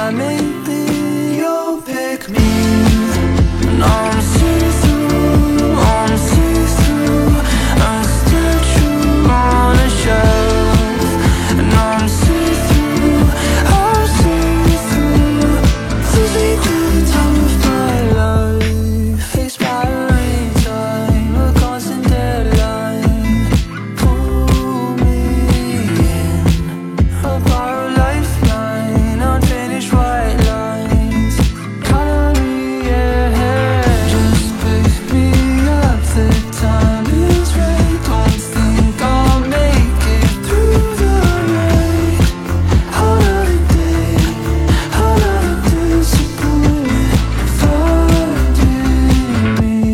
that maybe you'll pick me. And I'm see-through, I'm see-through, I'm still true on a shelf. And I'm see-through, I'm see-through, losing the time of my life. Expiring time, a constant deadline. Pull me in, a borrowed lifeline, unfinished white lines. Color me ahead, just pick me up, the time is right. Don't think I'll make it through the night. Another day, another disappointment finding me.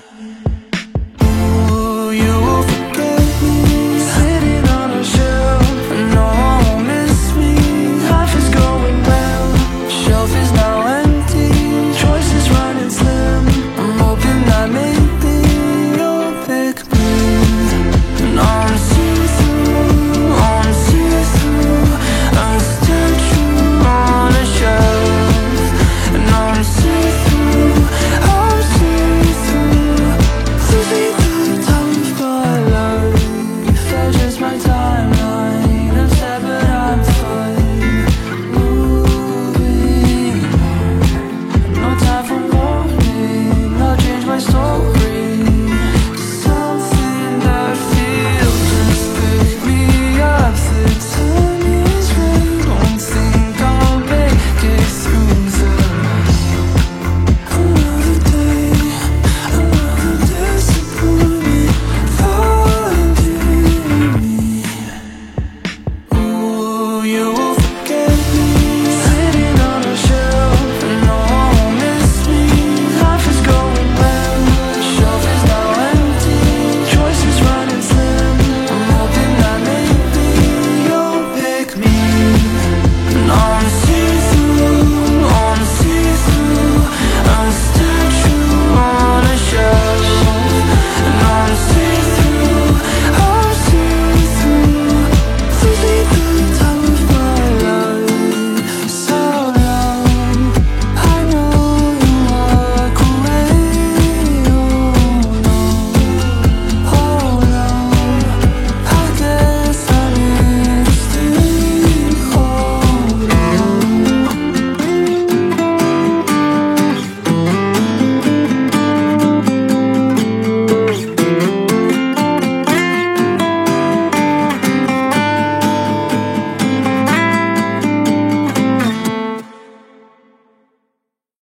Ooh, you will forget me, sitting on a shelf. No one will miss me, life is going well. Shelf is now empty, choices running slim. I'm hoping that maybe you'll pick me. And I'm see-through, I'm see-through, I'm still true on a shelf. And I'm see-through, I'm see-through, losing the time of my life. Edges my timeline, I'm sad but I'm fine. Moving on, no time for mourning, I'll change my story to something that feels. Just pick me up, the time is right. Don't think I'll make it through the night. Another day, another disappointment finding me. Ooh, you